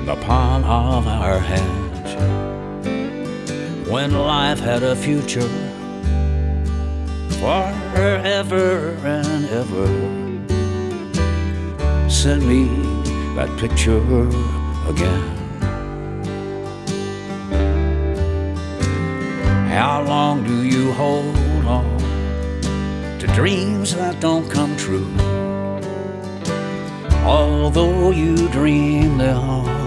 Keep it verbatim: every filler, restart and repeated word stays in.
the palm of our hands. When life had a future forever and ever, send me that picture again. How long do you hold on to dreams that don't come true? Although you dream them